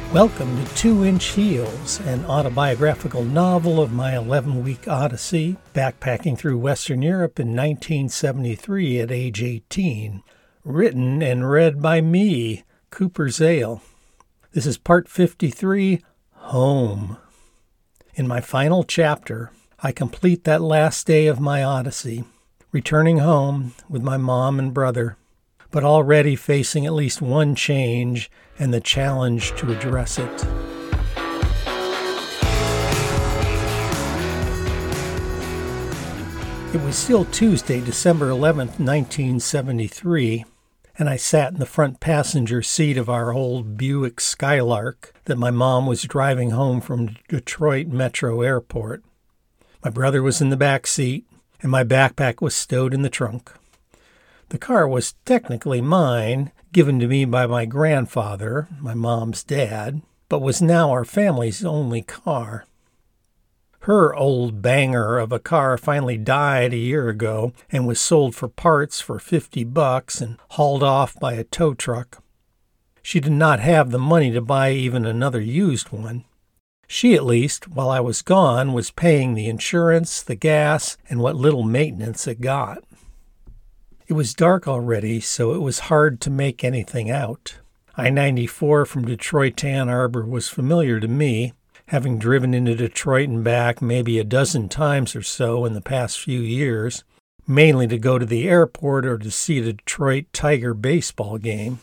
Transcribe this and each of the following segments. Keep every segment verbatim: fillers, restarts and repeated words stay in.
Welcome to Two Inch Heels, an autobiographical novel of my eleven-week odyssey, backpacking through Western Europe in nineteen seventy-three at age eighteen. Written and read by me, Cooper Zale. This is part fifty-three, Home. In my final chapter, I complete that last day of my odyssey, returning home with my mom and brother, but already facing at least one change and the challenge to address it. It was still Tuesday, December eleventh, nineteen seventy-three, and I sat in the front passenger seat of our old Buick Skylark that my mom was driving home from Detroit Metro Airport. My brother was in the back seat, and my backpack was stowed in the trunk. The car was technically mine, given to me by my grandfather, my mom's dad, but was now our family's only car. Her old banger of a car finally died a year ago and was sold for parts for fifty bucks and hauled off by a tow truck. She did not have the money to buy even another used one. She, at least, while I was gone, was paying the insurance, the gas, and what little maintenance it got. It was dark already, so it was hard to make anything out. I ninety-four from Detroit to Ann Arbor was familiar to me, having driven into Detroit and back maybe a dozen times or so in the past few years, mainly to go to the airport or to see a Detroit Tiger baseball game.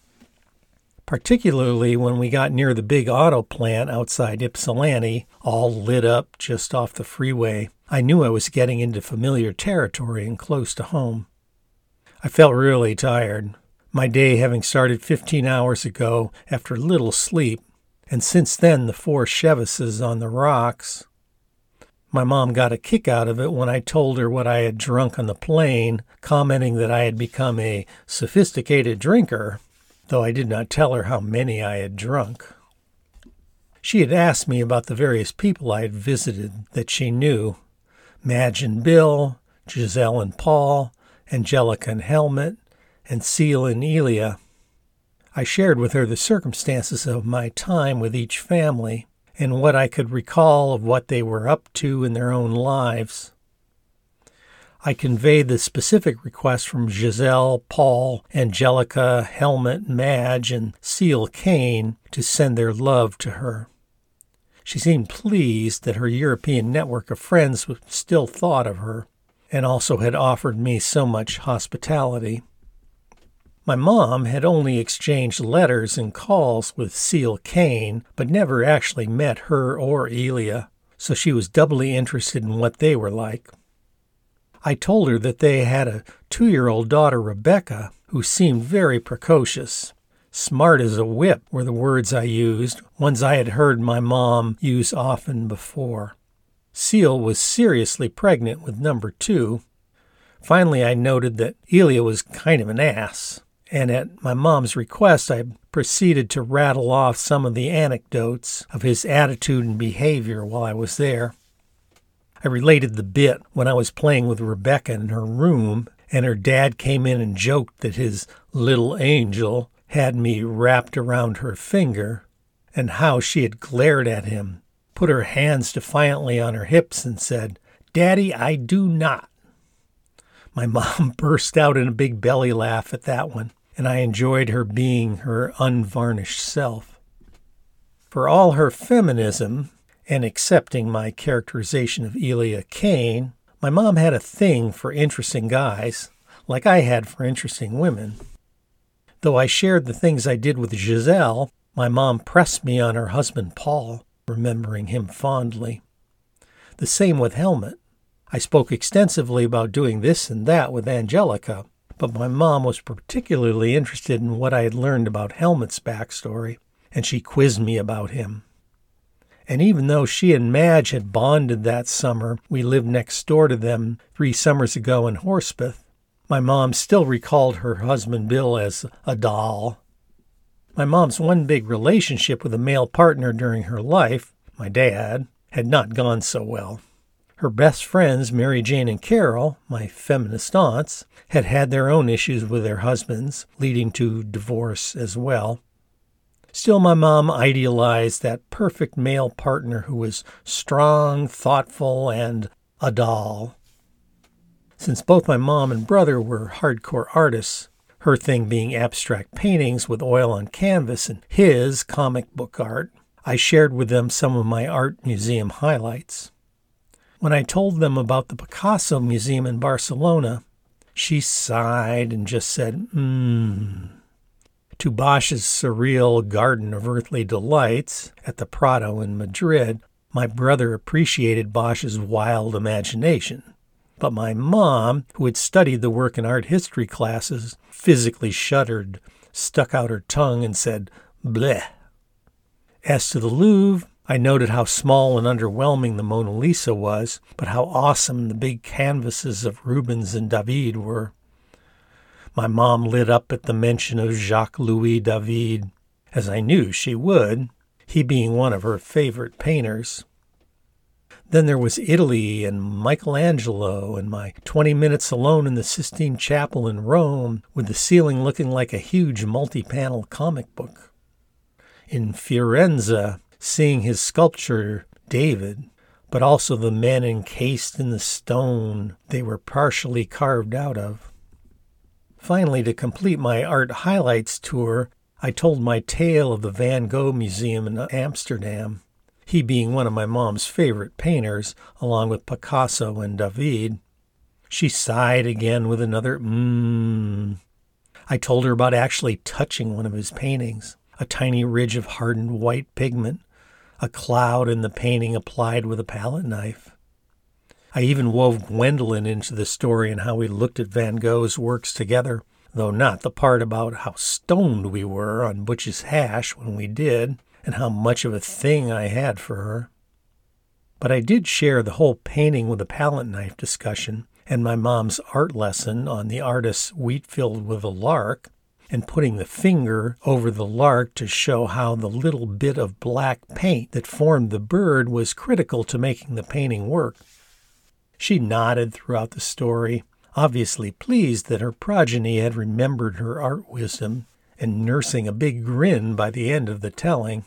Particularly when we got near the big auto plant outside Ypsilanti, all lit up just off the freeway, I knew I was getting into familiar territory and close to home. I felt really tired, my day having started fifteen hours ago after little sleep, and since then the four Chevises on the rocks. My mom got a kick out of it when I told her what I had drunk on the plane, commenting that I had become a sophisticated drinker, though I did not tell her how many I had drunk. She had asked me about the various people I had visited that she knew, Madge and Bill, Giselle and Paul, Angelica and Helmut, and Seal and Elia. I shared with her the circumstances of my time with each family and what I could recall of what they were up to in their own lives. I conveyed the specific request from Giselle, Paul, Angelica, Helmut, Madge, and Seal Kane to send their love to her. She seemed pleased that her European network of friends still thought of her, and also had offered me so much hospitality. My mom had only exchanged letters and calls with Seal Kane, but never actually met her or Elia, so she was doubly interested in what they were like. I told her that they had a two-year-old daughter, Rebecca, who seemed very precocious. Smart as a whip were the words I used, ones I had heard my mom use often before. Seal was seriously pregnant with number two. Finally, I noted that Elia was kind of an ass, and at my mom's request, I proceeded to rattle off some of the anecdotes of his attitude and behavior while I was there. I related the bit when I was playing with Rebecca in her room, and her dad came in and joked that his little angel had me wrapped around her finger, and how she had glared at him, put her hands defiantly on her hips, and said, "Daddy, I do not." My mom burst out in a big belly laugh at that one, and I enjoyed her being her unvarnished self. For all her feminism, and accepting my characterization of Elia Kane, my mom had a thing for interesting guys, like I had for interesting women. Though I shared the things I did with Giselle, my mom pressed me on her husband Paul, remembering him fondly. The same with Helmut. I spoke extensively about doing this and that with Angelica, but my mom was particularly interested in what I had learned about Helmut's backstory, and she quizzed me about him. And even though she and Madge had bonded that summer, we lived next door to them three summers ago in Horspath, my mom still recalled her husband Bill as a doll. My mom's one big relationship with a male partner during her life, my dad, had not gone so well. Her best friends, Mary Jane and Carol, my feminist aunts, had had their own issues with their husbands, leading to divorce as well. Still, my mom idealized that perfect male partner who was strong, thoughtful, and a doll. Since both my mom and brother were hardcore artists, her thing being abstract paintings with oil on canvas and his comic book art, I shared with them some of my art museum highlights. When I told them about the Picasso Museum in Barcelona, she sighed and just said, mmm. To Bosch's surreal Garden of Earthly Delights at the Prado in Madrid, my brother appreciated Bosch's wild imagination. But my mom, who had studied the work in art history classes, physically shuddered, stuck out her tongue, and said, bleh. As to the Louvre, I noted how small and underwhelming the Mona Lisa was, but how awesome the big canvases of Rubens and David were. My mom lit up at the mention of Jacques-Louis David, as I knew she would, he being one of her favorite painters. Then there was Italy and Michelangelo and my twenty minutes alone in the Sistine Chapel in Rome with the ceiling looking like a huge multi-panel comic book. In Firenze, seeing his sculpture, David, but also the men encased in the stone they were partially carved out of. Finally, to complete my art highlights tour, I told my tale of the Van Gogh Museum in Amsterdam, he being one of my mom's favorite painters, along with Picasso and David. She sighed again with another mmm. I told her about actually touching one of his paintings, a tiny ridge of hardened white pigment, a cloud in the painting applied with a palette knife. I even wove Gwendolyn into the story and how we looked at Van Gogh's works together, though not the part about how stoned we were on Butch's hash when we did, and how much of a thing I had for her. But I did share the whole painting with a palette knife discussion and my mom's art lesson on the artist's wheat filled with a lark, and putting the finger over the lark to show how the little bit of black paint that formed the bird was critical to making the painting work. She nodded throughout the story, obviously pleased that her progeny had remembered her art wisdom, and nursing a big grin by the end of the telling.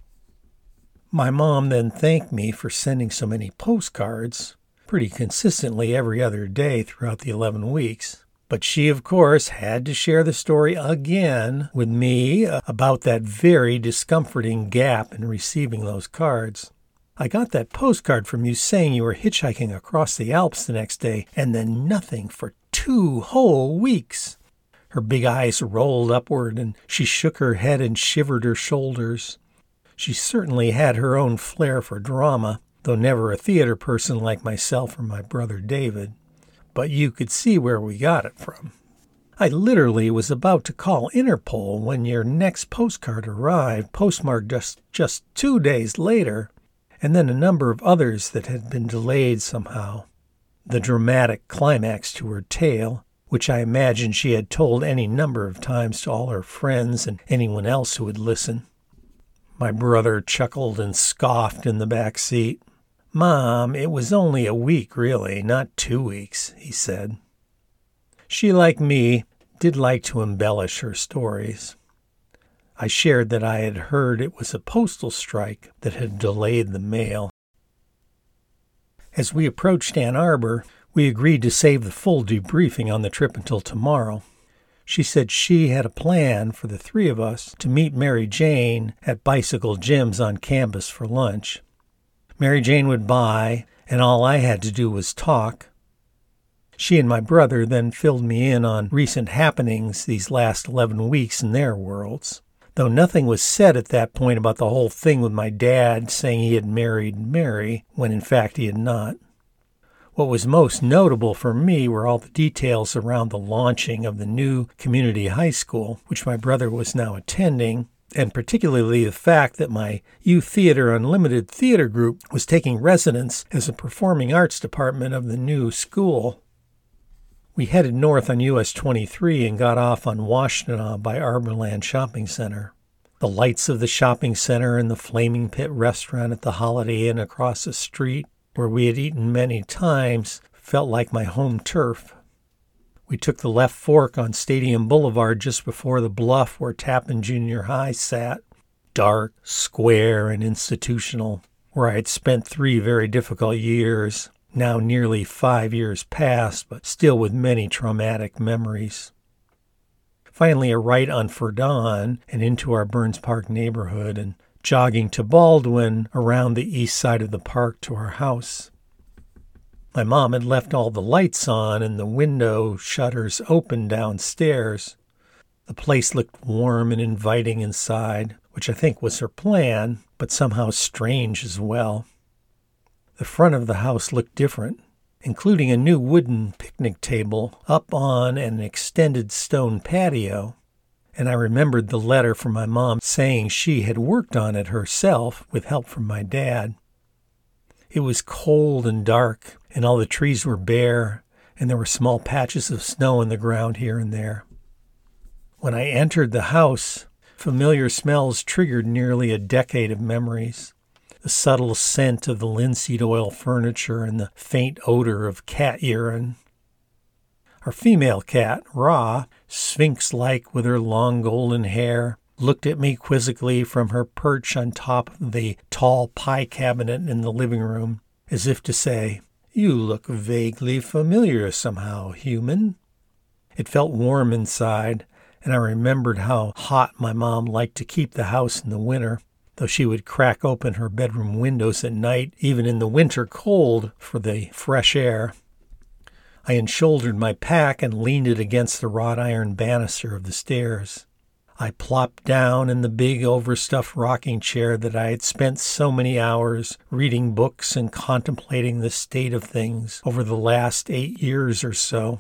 My mom then thanked me for sending so many postcards, pretty consistently every other day throughout the eleven weeks. But she, of course, had to share the story again with me about that very discomforting gap in receiving those cards. I got that postcard from you saying you were hitchhiking across the Alps the next day, and then nothing for two whole weeks. Her big eyes rolled upward, and she shook her head and shivered her shoulders. She certainly had her own flair for drama, though never a theater person like myself or my brother David. But you could see where we got it from. I literally was about to call Interpol when your next postcard arrived, postmarked just, just two days later, and then a number of others that had been delayed somehow. The dramatic climax to her tale, which I imagine she had told any number of times to all her friends and anyone else who would listen. My brother chuckled and scoffed in the back seat. "Mom, it was only a week, really, not two weeks," he said. She, like me, did like to embellish her stories. I shared that I had heard it was a postal strike that had delayed the mail. As we approached Ann Arbor, we agreed to save the full debriefing on the trip until tomorrow. She said she had a plan for the three of us to meet Mary Jane at Bicycle Jim's on campus for lunch. Mary Jane would buy, and all I had to do was talk. She and my brother then filled me in on recent happenings these last eleven weeks in their worlds, though nothing was said at that point about the whole thing with my dad saying he had married Mary, when in fact he had not. What was most notable for me were all the details around the launching of the new community high school, which my brother was now attending, and particularly the fact that my Youth Theater Unlimited theater group was taking residence as a performing arts department of the new school. We headed north on U S twenty-three and got off on Washtenaw by Arborland Shopping Center. The lights of the shopping center and the Flaming Pit restaurant at the Holiday Inn across the street, where we had eaten many times, felt like my home turf. We took the left fork on Stadium Boulevard just before the bluff where Tappan Junior High sat, dark, square, and institutional, where I had spent three very difficult years, now nearly five years past, but still with many traumatic memories. Finally, a right on Verdun and into our Burns Park neighborhood, and jogging to Baldwin around the east side of the park to our house. My mom had left all the lights on and the window shutters open downstairs. The place looked warm and inviting inside, which I think was her plan, but somehow strange as well. The front of the house looked different, including a new wooden picnic table up on an extended stone patio, and I remembered the letter from my mom saying she had worked on it herself with help from my dad. It was cold and dark, and all the trees were bare, and there were small patches of snow in the ground here and there. When I entered the house, familiar smells triggered nearly a decade of memories. The subtle scent of the linseed oil furniture and the faint odor of cat urine. Our female cat, Ra, sphinx-like with her long golden hair, looked at me quizzically from her perch on top of the tall pie cabinet in the living room, as if to say, "You look vaguely familiar somehow, human." It felt warm inside, and I remembered how hot my mom liked to keep the house in the winter, though she would crack open her bedroom windows at night, even in the winter cold, for the fresh air. I unshouldered my pack and leaned it against the wrought iron banister of the stairs. I plopped down in the big overstuffed rocking chair that I had spent so many hours reading books and contemplating the state of things over the last eight years or so.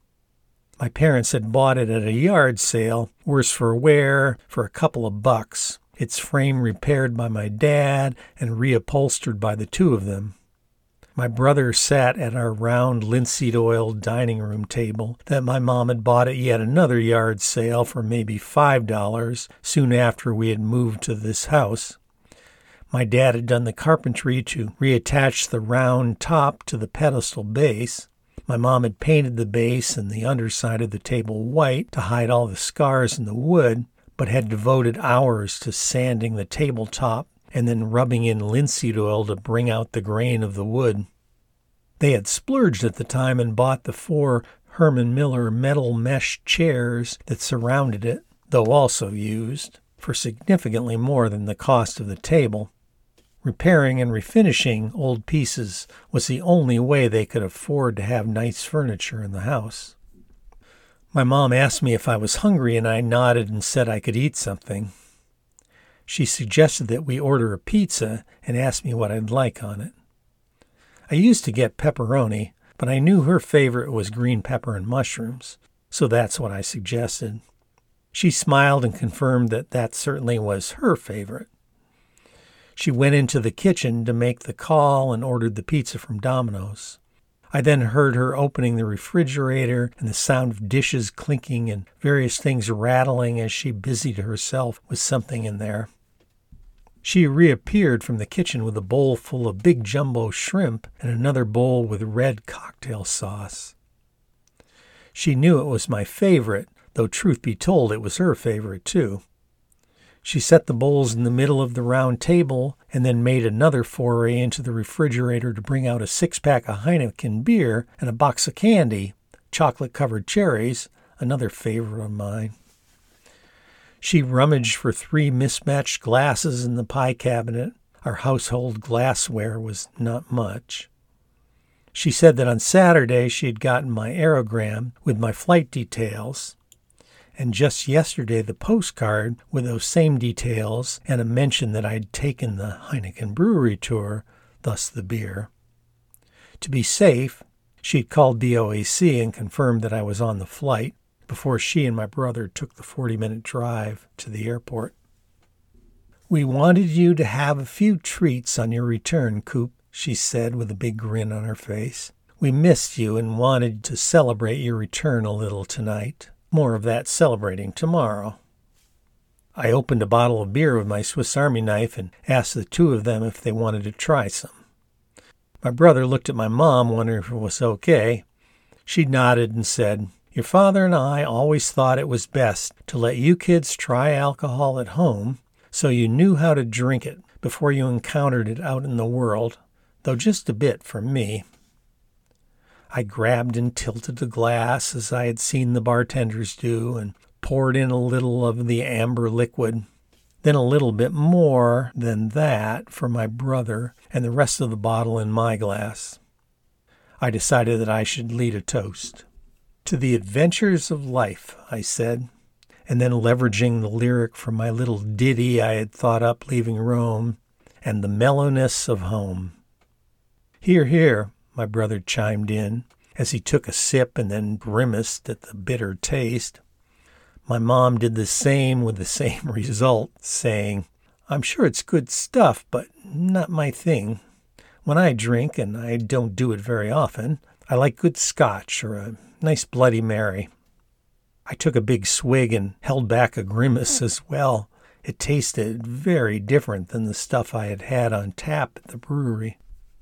My parents had bought it at a yard sale, worse for wear, for a couple of bucks, its frame repaired by my dad and reupholstered by the two of them. My brother sat at our round linseed-oiled dining room table that my mom had bought at yet another yard sale for maybe five dollars soon after we had moved to this house. My dad had done the carpentry to reattach the round top to the pedestal base. My mom had painted the base and the underside of the table white to hide all the scars in the wood, but had devoted hours to sanding the tabletop and then rubbing in linseed oil to bring out the grain of the wood. They had splurged at the time and bought the four Herman Miller metal mesh chairs that surrounded it, though also used, for significantly more than the cost of the table. Repairing and refinishing old pieces was the only way they could afford to have nice furniture in the house. My mom asked me if I was hungry, and I nodded and said I could eat something. She suggested that we order a pizza and asked me what I'd like on it. I used to get pepperoni, but I knew her favorite was green pepper and mushrooms, so that's what I suggested. She smiled and confirmed that that certainly was her favorite. She went into the kitchen to make the call and ordered the pizza from Domino's. I then heard her opening the refrigerator and the sound of dishes clinking and various things rattling as she busied herself with something in there. She reappeared from the kitchen with a bowl full of big jumbo shrimp and another bowl with red cocktail sauce. She knew it was my favorite, though truth be told it was her favorite too. She set the bowls in the middle of the round table and then made another foray into the refrigerator to bring out a six-pack of Heineken beer and a box of candy, chocolate-covered cherries, another favorite of mine. She rummaged for three mismatched glasses in the pie cabinet. Our household glassware was not much. She said that on Saturday she had gotten my aerogram with my flight details, and just yesterday the postcard with those same details and a mention that I'd taken the Heineken brewery tour, thus the beer. To be safe, she'd called B O A C and confirmed that I was on the flight before she and my brother took the forty-minute drive to the airport. "We wanted you to have a few treats on your return, Coop," she said with a big grin on her face. "We missed you and wanted to celebrate your return a little tonight. More of that celebrating tomorrow." I opened a bottle of beer with my Swiss Army knife and asked the two of them if they wanted to try some. My brother looked at my mom, wondering if it was okay. She nodded and said, "Your father and I always thought it was best to let you kids try alcohol at home So you knew how to drink it before you encountered it out in the world, though just a bit for me. I grabbed and tilted the glass as I had seen the bartenders do and poured in a little of the amber liquid, then a little bit more than that for my brother and the rest of the bottle in my glass. I decided that I should lead a toast. To the adventures of life, I said, and then leveraging the lyric from my little ditty I had thought up leaving Rome, and the mellowness of home. Hear, hear, my brother chimed in, as he took a sip and then grimaced at the bitter taste. My mom did the same with the same result, saying, I'm sure it's good stuff, but not my thing. When I drink, and I don't do it very often, I like good scotch or a nice Bloody Mary. I took a big swig and held back a grimace as well. It tasted very different than the stuff I had had on tap at the brewery.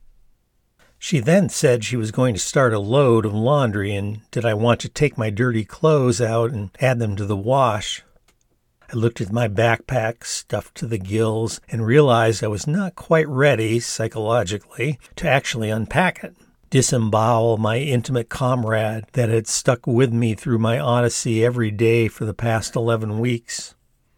She then said she was going to start a load of laundry, and did I want to take my dirty clothes out and add them to the wash. I looked at my backpack, stuffed to the gills, and realized I was not quite ready, psychologically, to actually unpack it, disembowel my intimate comrade that had stuck with me through my odyssey every day for the past eleven weeks.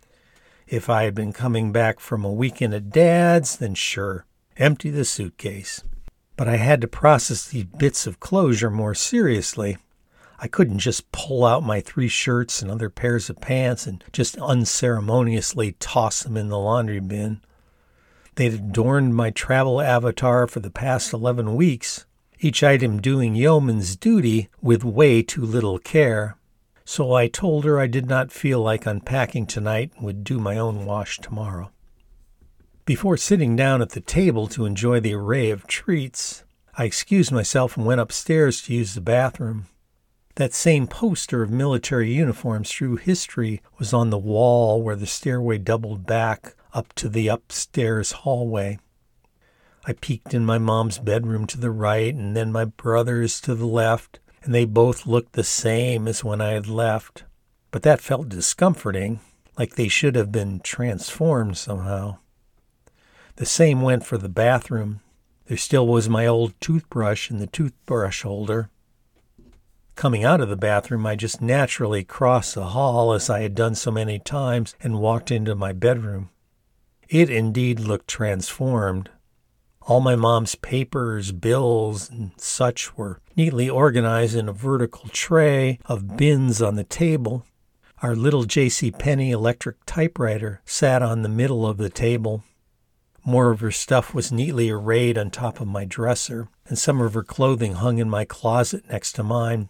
If I had been coming back from a weekend at Dad's, then sure, empty the suitcase. But I had to process these bits of closure more seriously. I couldn't just pull out my three shirts and other pairs of pants and just unceremoniously toss them in the laundry bin. They'd adorned my travel avatar for the past eleven weeks, each item doing yeoman's duty with way too little care. So I told her I did not feel like unpacking tonight and would do my own wash tomorrow. Before sitting down at the table to enjoy the array of treats, I excused myself and went upstairs to use the bathroom. That same poster of military uniforms through history was on the wall where the stairway doubled back up to the upstairs hallway. I peeked in my mom's bedroom to the right and then my brother's to the left, and they both looked the same as when I had left. But that felt discomforting, like they should have been transformed somehow. The same went for the bathroom. There still was my old toothbrush in the toothbrush holder. Coming out of the bathroom, I just naturally crossed the hall as I had done so many times and walked into my bedroom. It indeed looked transformed. All my mom's papers, bills, and such were neatly organized in a vertical tray of bins on the table. Our little J C Penney electric typewriter sat on the middle of the table. More of her stuff was neatly arrayed on top of my dresser, and some of her clothing hung in my closet next to mine.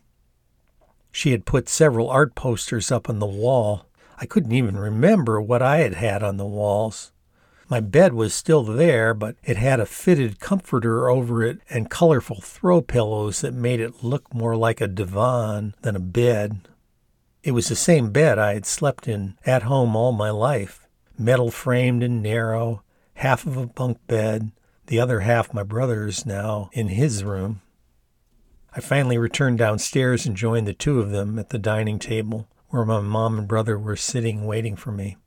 She had put several art posters up on the wall. I couldn't even remember what I had had on the walls. My bed was still there, but it had a fitted comforter over it and colorful throw pillows that made it look more like a divan than a bed. It was the same bed I had slept in at home all my life, metal-framed and narrow, half of a bunk bed, the other half my brother's now in his room. I finally returned downstairs and joined the two of them at the dining table, where my mom and brother were sitting waiting for me.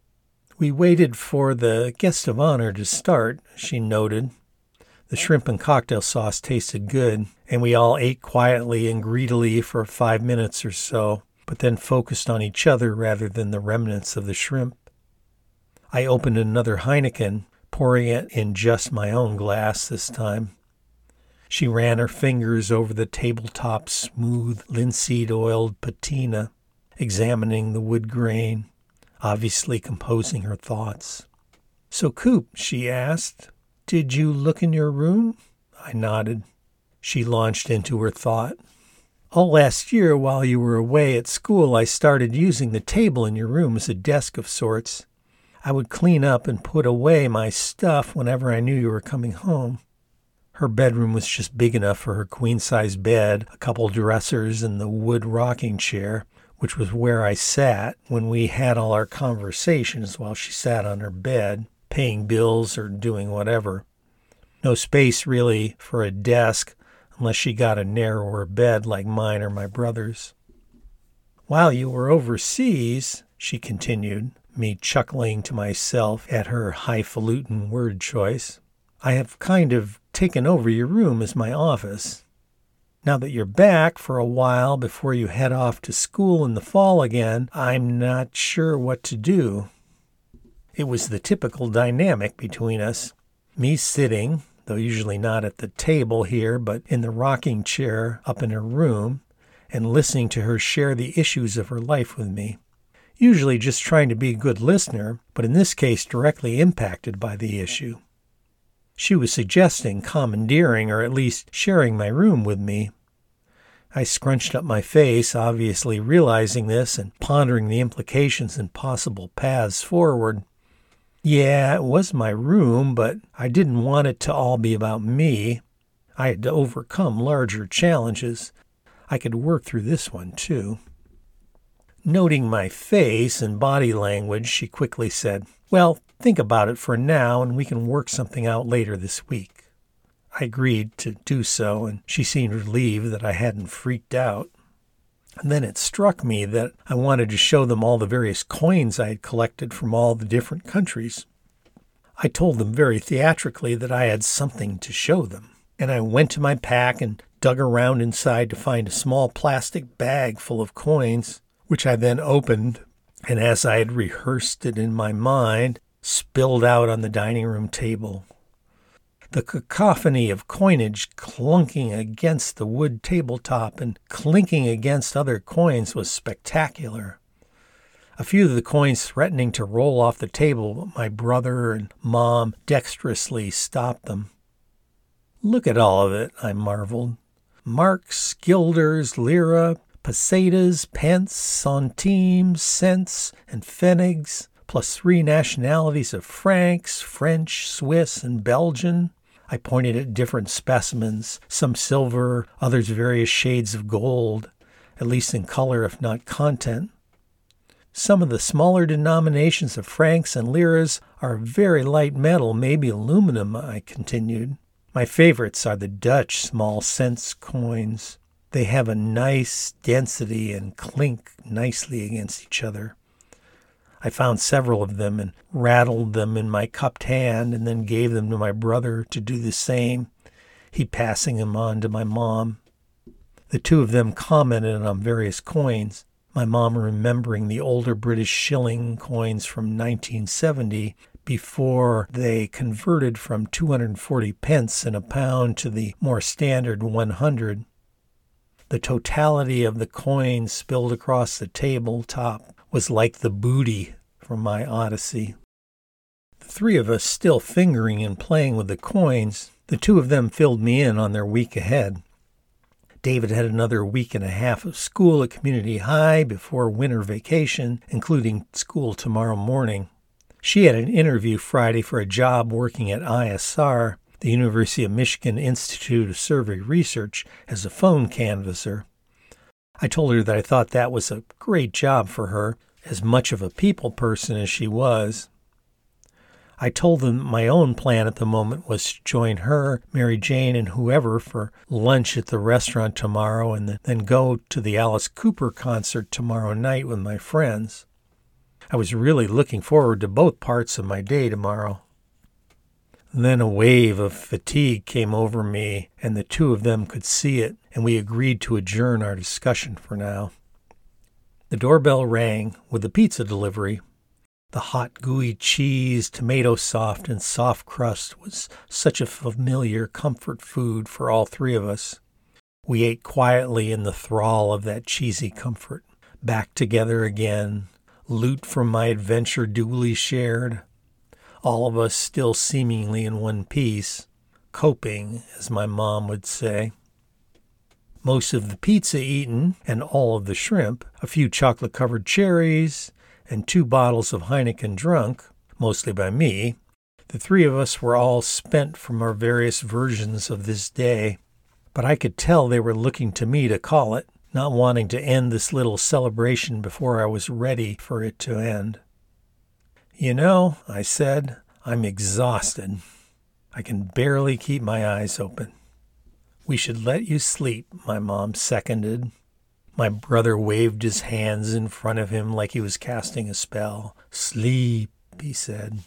We waited for the guest of honor to start, she noted. The shrimp and cocktail sauce tasted good, and we all ate quietly and greedily for five minutes or so, but then focused on each other rather than the remnants of the shrimp. I opened another Heineken, pouring it in just my own glass this time. She ran her fingers over the tabletop smooth, linseed-oiled patina, examining the wood grain, obviously composing her thoughts. "So, Coop," she asked, "did you look in your room?" I nodded. She launched into her thought. "All last year, while you were away at school, I started using the table in your room as a desk of sorts. I would clean up and put away my stuff whenever I knew you were coming home." Her bedroom was just big enough for her queen-size bed, a couple dressers, and the wood rocking chair, which was where I sat when we had all our conversations while she sat on her bed, paying bills or doing whatever. No space, really, for a desk unless she got a narrower bed like mine or my brother's. "While you were overseas," she continued, me chuckling to myself at her highfalutin word choice. "I have kind of taken over your room as my office. Now that you're back for a while before you head off to school in the fall again, I'm not sure what to do." It was the typical dynamic between us. Me sitting, though usually not at the table here, but in the rocking chair up in her room, and listening to her share the issues of her life with me. Usually just trying to be a good listener, but in this case directly impacted by the issue. She was suggesting commandeering or at least sharing my room with me. I scrunched up my face, obviously realizing this and pondering the implications and possible paths forward. Yeah, it was my room, but I didn't want it to all be about me. I had to overcome larger challenges. I could work through this one, too. Noting my face and body language, she quickly said, "Well, think about it for now, and we can work something out later this week." I agreed to do so, and she seemed relieved that I hadn't freaked out. And then it struck me that I wanted to show them all the various coins I had collected from all the different countries. I told them very theatrically that I had something to show them, and I went to my pack and dug around inside to find a small plastic bag full of coins, which I then opened, and as I had rehearsed it in my mind, spilled out on the dining room table. The cacophony of coinage clunking against the wood tabletop and clinking against other coins was spectacular. A few of the coins threatening to roll off the table, but my brother and Mom dexterously stopped them. "Look at all of it," I marveled. "Marks, guilders, lira, pesetas, pence, centimes, cents, and pfennigs, plus three nationalities of Francs, French, Swiss, and Belgian." I pointed at different specimens, some silver, others various shades of gold, at least in color if not content. Some of the smaller denominations of francs and liras are very light metal, maybe aluminum, I continued. My favorites are the Dutch small cents coins. They have a nice density and clink nicely against each other. I found several of them and rattled them in my cupped hand and then gave them to my brother to do the same, he passing them on to my mom. The two of them commented on various coins, my mom remembering the older British shilling coins from nineteen seventy before they converted from two hundred forty pence in a pound to the more standard one hundred. The totality of the coins spilled across the tabletop was like the booty from my Odyssey. The three of us still fingering and playing with the coins, the two of them filled me in on their week ahead. David had another week and a half of school at Community High before winter vacation, including school tomorrow morning. She had an interview Friday for a job working at I S R, the University of Michigan Institute of Survey Research, as a phone canvasser. I told her that I thought that was a great job for her, as much of a people person as she was. I told them my own plan at the moment was to join her, Mary Jane, and whoever for lunch at the restaurant tomorrow and then go to the Alice Cooper concert tomorrow night with my friends. I was really looking forward to both parts of my day tomorrow. Then a wave of fatigue came over me, and the two of them could see it, and we agreed to adjourn our discussion for now. The doorbell rang with the pizza delivery. The hot, gooey cheese, tomato soft, and soft crust was such a familiar comfort food for all three of us. We ate quietly in the thrall of that cheesy comfort, back together again, loot from my adventure duly shared, all of us still seemingly in one piece, coping, as my mom would say. Most of the pizza eaten, and all of the shrimp, a few chocolate-covered cherries, and two bottles of Heineken drunk, mostly by me, the three of us were all spent from our various versions of this day. But I could tell they were looking to me to call it, not wanting to end this little celebration before I was ready for it to end. "You know," I said, "I'm exhausted. I can barely keep my eyes open." "We should let you sleep," my mom seconded. My brother waved his hands in front of him like he was casting a spell. "Sleep," he said.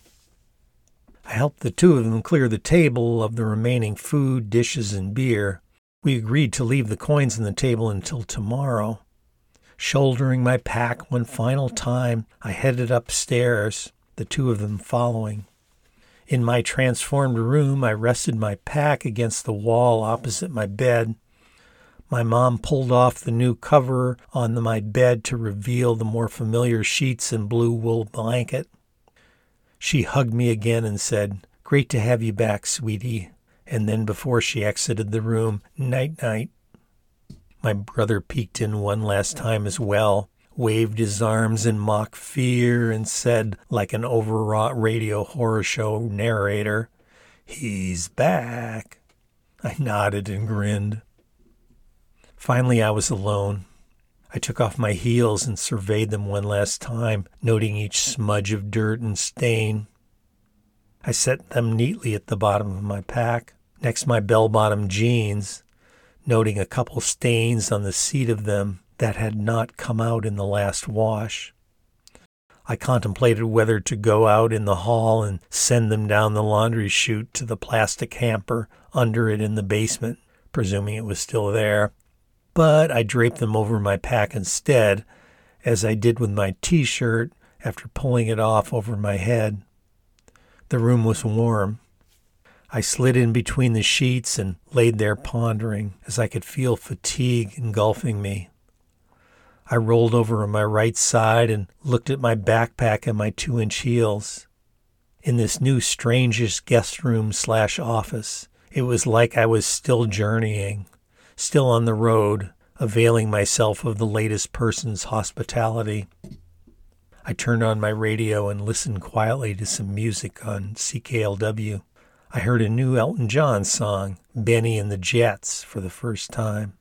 I helped the two of them clear the table of the remaining food, dishes, and beer. We agreed to leave the coins on the table until tomorrow. Shouldering my pack one final time, I headed upstairs, the two of them following. In my transformed room, I rested my pack against the wall opposite my bed. My mom pulled off the new cover on the, my bed to reveal the more familiar sheets and blue wool blanket. She hugged me again and said, "Great to have you back, sweetie." And then before she exited the room, "Night-night." My brother peeked in one last time as well, waved his arms in mock fear, and said, like an overwrought radio horror show narrator, "He's back." I nodded and grinned. Finally, I was alone. I took off my heels and surveyed them one last time, noting each smudge of dirt and stain. I set them neatly at the bottom of my pack, next my bell-bottom jeans, noting a couple stains on the seat of them that had not come out in the last wash. I contemplated whether to go out in the hall and send them down the laundry chute to the plastic hamper under it in the basement, presuming it was still there. But I draped them over my pack instead, as I did with my T-shirt after pulling it off over my head. The room was warm. I slid in between the sheets and laid there pondering as I could feel fatigue engulfing me. I rolled over on my right side and looked at my backpack and my two-inch heels. In this new strangest guest room slash office, it was like I was still journeying, still on the road, availing myself of the latest person's hospitality. I turned on my radio and listened quietly to some music on C K L W. I heard a new Elton John song, Benny and the Jets, for the first time.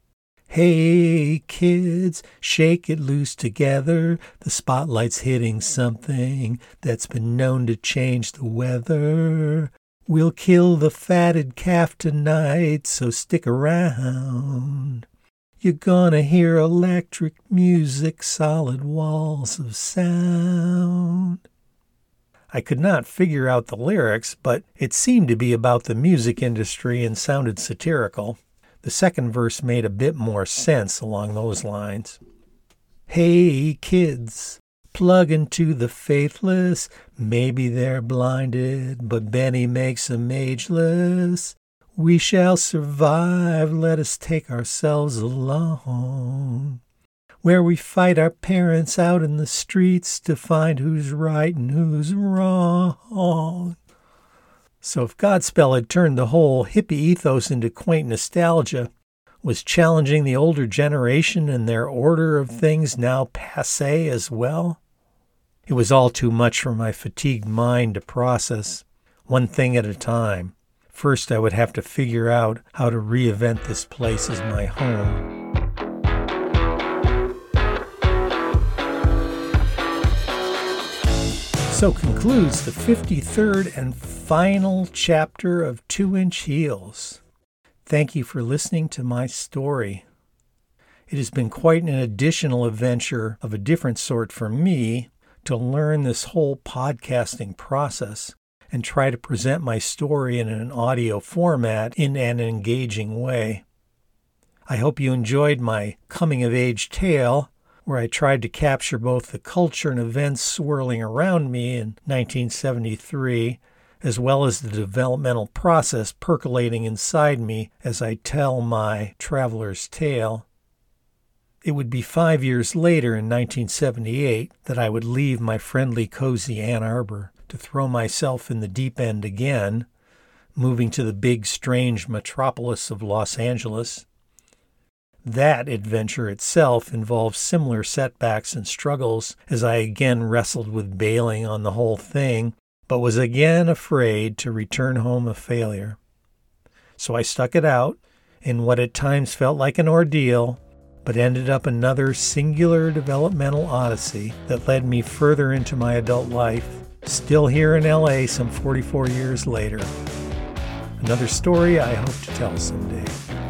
"Hey kids, shake it loose together. The spotlight's hitting something that's been known to change the weather. We'll kill the fatted calf tonight, so stick around. You're gonna hear electric music, solid walls of sound." I could not figure out the lyrics, but it seemed to be about the music industry and sounded satirical. The second verse made a bit more sense along those lines. "Hey kids, plug into the faithless. Maybe they're blinded, but Benny makes them ageless. We shall survive, let us take ourselves along. Where we fight our parents out in the streets to find who's right and who's wrong." So if Godspell had turned the whole hippie ethos into quaint nostalgia, was challenging the older generation and their order of things now passé as well? It was all too much for my fatigued mind to process, one thing at a time. First, I would have to figure out how to reinvent this place as my home. So concludes the fifty-third and final chapter of Two-Inch Heels. Thank you for listening to my story. It has been quite an additional adventure of a different sort for me to learn this whole podcasting process and try to present my story in an audio format in an engaging way. I hope you enjoyed my coming-of-age tale, where I tried to capture both the culture and events swirling around me in nineteen seventy-three, as well as the developmental process percolating inside me as I tell my traveler's tale. It would be five years later in nineteen seventy-eight that I would leave my friendly, cozy Ann Arbor to throw myself in the deep end again, moving to the big, strange metropolis of Los Angeles. That adventure itself involved similar setbacks and struggles as I again wrestled with bailing on the whole thing, but was again afraid to return home a failure. So I stuck it out in what at times felt like an ordeal, but ended up another singular developmental odyssey that led me further into my adult life, still here in L A some forty-four years later. Another story I hope to tell someday.